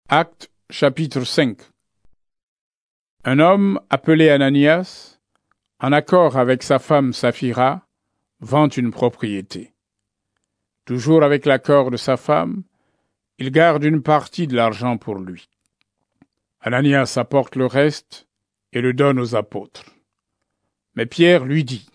Actes chapitre 5. Un homme appelé Ananias, en accord avec sa femme Saphira, vend une propriété. Toujours avec l'accord de sa femme, il garde une partie de l'argent pour lui. Ananias apporte le reste et le donne aux apôtres. Mais Pierre lui dit: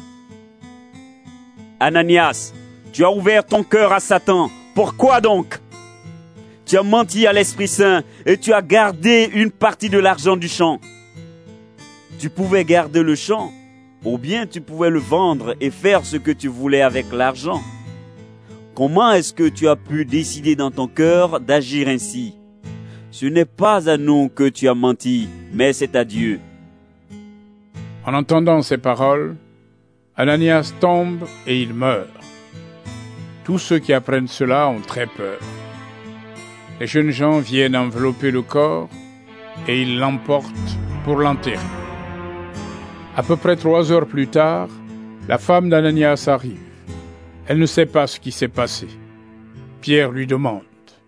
Ananias, tu as ouvert ton cœur à Satan. Pourquoi donc? Tu as menti à l'Esprit Saint et tu as gardé une partie de l'argent du champ. Tu pouvais garder le champ, ou bien tu pouvais le vendre et faire ce que tu voulais avec l'argent. Comment est-ce que tu as pu décider dans ton cœur d'agir ainsi? Ce n'est pas à nous que tu as menti, mais c'est à Dieu. En entendant ces paroles, Ananias tombe et il meurt. Tous ceux qui apprennent cela ont très peur. Les jeunes gens viennent envelopper le corps et ils l'emportent pour l'enterrer. À peu près 3 heures plus tard, la femme d'Ananias arrive. Elle ne sait pas ce qui s'est passé. Pierre lui demande: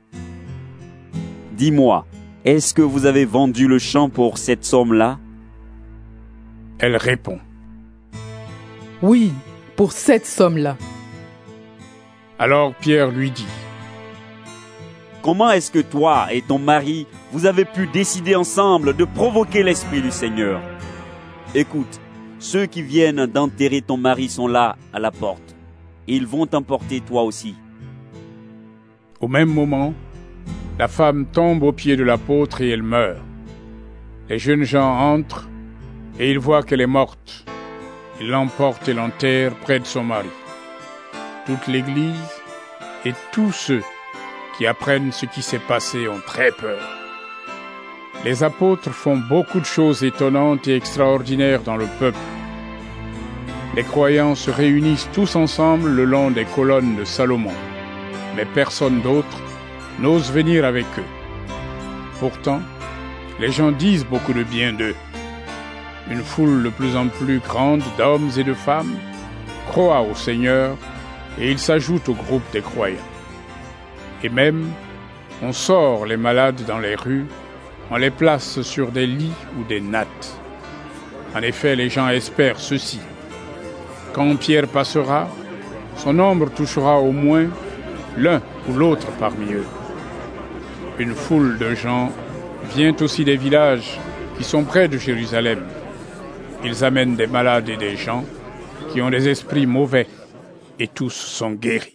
Dis-moi, est-ce que vous avez vendu le champ pour cette somme-là? Elle répond: Oui, pour cette somme-là. Alors Pierre lui dit: Comment est-ce que toi et ton mari, vous avez pu décider ensemble de provoquer l'Esprit du Seigneur? Écoute, ceux qui viennent d'enterrer ton mari sont là, à la porte. Ils vont t'emporter toi aussi. Au même moment, la femme tombe aux pieds de l'apôtre et elle meurt. Les jeunes gens entrent et ils voient qu'elle est morte. Ils l'emportent et l'enterrent près de son mari. Toute l'Église et tous ceux qui apprennent ce qui s'est passé ont très peur. Les apôtres font beaucoup de choses étonnantes et extraordinaires dans le peuple. Les croyants se réunissent tous ensemble le long des colonnes de Salomon, mais personne d'autre n'ose venir avec eux. Pourtant, les gens disent beaucoup de bien d'eux. Une foule de plus en plus grande d'hommes et de femmes croit au Seigneur et ils s'ajoutent au groupe des croyants. Et même, on sort les malades dans les rues, on les place sur des lits ou des nattes. En effet, les gens espèrent ceci: quand Pierre passera, son ombre touchera au moins l'un ou l'autre parmi eux. Une foule de gens vient aussi des villages qui sont près de Jérusalem. Ils amènent des malades et des gens qui ont des esprits mauvais, et tous sont guéris.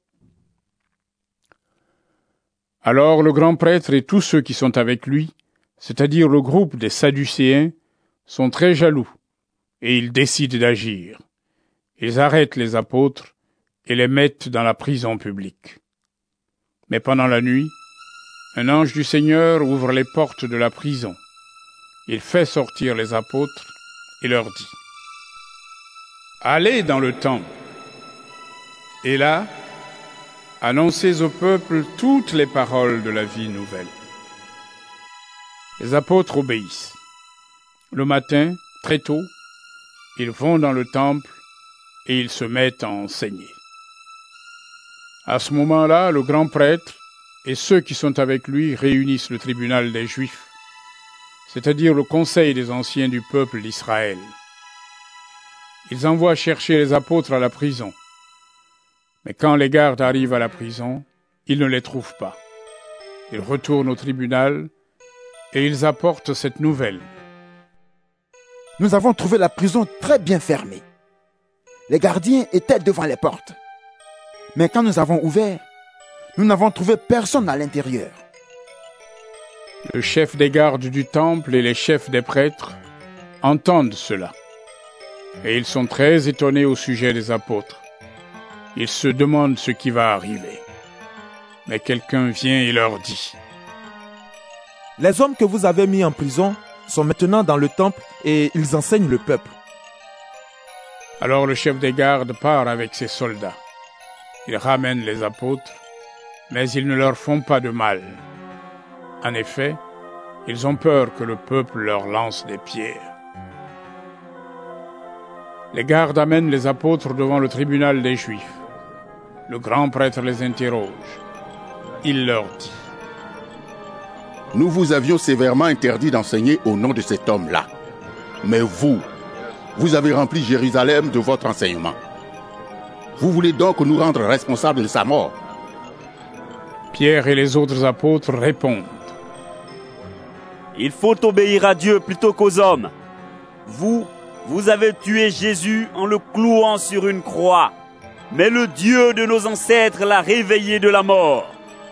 Alors le grand prêtre et tous ceux qui sont avec lui, c'est-à-dire le groupe des Sadducéens, sont très jaloux, et ils décident d'agir. Ils arrêtent les apôtres et les mettent dans la prison publique. Mais pendant la nuit, un ange du Seigneur ouvre les portes de la prison. Il fait sortir les apôtres et leur dit: Allez dans le temple. Et là, annoncez au peuple toutes les paroles de la vie nouvelle. Les apôtres obéissent. Le matin, très tôt, ils vont dans le temple et ils se mettent à enseigner. À ce moment-là, le grand prêtre et ceux qui sont avec lui réunissent le tribunal des Juifs, c'est-à-dire le conseil des anciens du peuple d'Israël. Ils envoient chercher les apôtres à la prison. Mais quand les gardes arrivent à la prison, ils ne les trouvent pas. Ils retournent au tribunal et ils apportent cette nouvelle: Nous avons trouvé la prison très bien fermée. Les gardiens étaient devant les portes. Mais quand nous avons ouvert, nous n'avons trouvé personne à l'intérieur. Le chef des gardes du temple et les chefs des prêtres entendent cela. Et ils sont très étonnés au sujet des apôtres. Ils se demandent ce qui va arriver. Mais quelqu'un vient et leur dit: Les hommes que vous avez mis en prison sont maintenant dans le temple et ils enseignent le peuple. Alors le chef des gardes part avec ses soldats. Ils ramènent les apôtres, mais ils ne leur font pas de mal. En effet, ils ont peur que le peuple leur lance des pierres. Les gardes amènent les apôtres devant le tribunal des Juifs. Le grand prêtre les interroge. Il leur dit: nous vous avions sévèrement interdit d'enseigner au nom de cet homme-là. Mais vous avez rempli Jérusalem de votre enseignement. Vous voulez donc nous rendre responsables de sa mort? Pierre et les autres apôtres répondent. Il faut obéir à Dieu plutôt qu'aux hommes. Vous avez tué Jésus en le clouant sur une croix. Mais le Dieu de nos ancêtres l'a réveillé de la mort.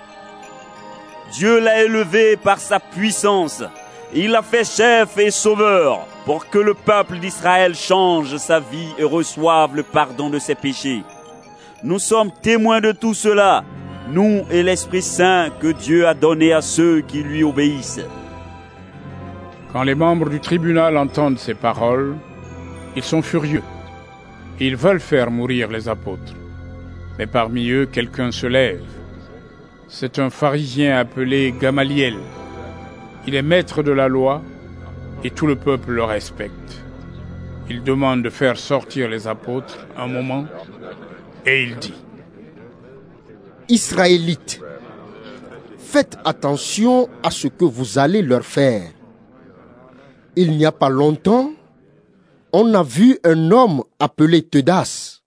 Dieu l'a élevé par sa puissance. Il l'a fait chef et sauveur pour que le peuple d'Israël change sa vie et reçoive le pardon de ses péchés. Nous sommes témoins de tout cela, nous et l'Esprit Saint que Dieu a donné à ceux qui lui obéissent. Quand les membres du tribunal entendent ces paroles, ils sont furieux. Ils veulent faire mourir les apôtres. Mais parmi eux, quelqu'un se lève. C'est un pharisien appelé Gamaliel. Il est maître de la loi et tout le peuple le respecte. Il demande de faire sortir les apôtres un moment et il dit: Israélites, faites attention à ce que vous allez leur faire. Il n'y a pas longtemps, on a vu un homme appelé Teudas.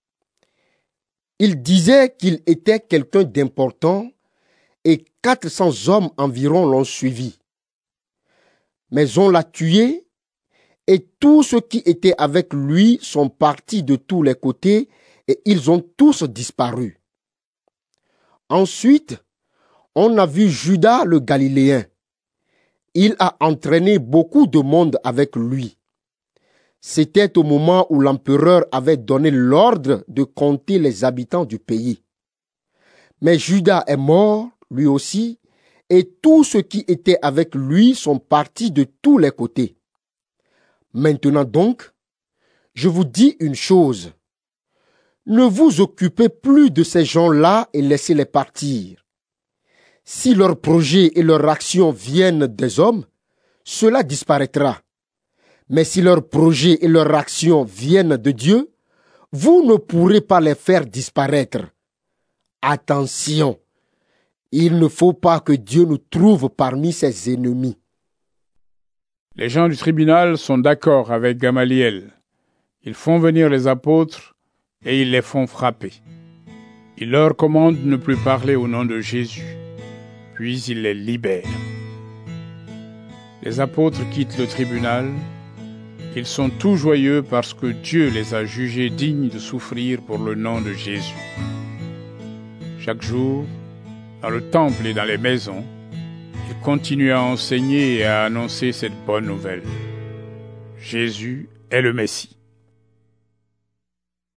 Il disait qu'il était quelqu'un d'important et 400 hommes environ l'ont suivi. Mais on l'a tué et tous ceux qui étaient avec lui sont partis de tous les côtés et ils ont tous disparu. Ensuite, on a vu Judas le Galiléen. Il a entraîné beaucoup de monde avec lui. C'était au moment où l'empereur avait donné l'ordre de compter les habitants du pays. Mais Judas est mort, lui aussi, et tous ceux qui étaient avec lui sont partis de tous les côtés. Maintenant donc, je vous dis une chose. Ne vous occupez plus de ces gens-là et laissez-les partir. Si leurs projets et leurs actions viennent des hommes, cela disparaîtra. Mais si leurs projets et leurs actions viennent de Dieu, vous ne pourrez pas les faire disparaître. Attention, il ne faut pas que Dieu nous trouve parmi ses ennemis. Les gens du tribunal sont d'accord avec Gamaliel. Ils font venir les apôtres et ils les font frapper. Ils leur commandent de ne plus parler au nom de Jésus. Puis ils les libèrent. Les apôtres quittent le tribunal. Ils sont tout joyeux parce que Dieu les a jugés dignes de souffrir pour le nom de Jésus. Chaque jour, dans le temple et dans les maisons, ils continuent à enseigner et à annoncer cette bonne nouvelle. Jésus est le Messie.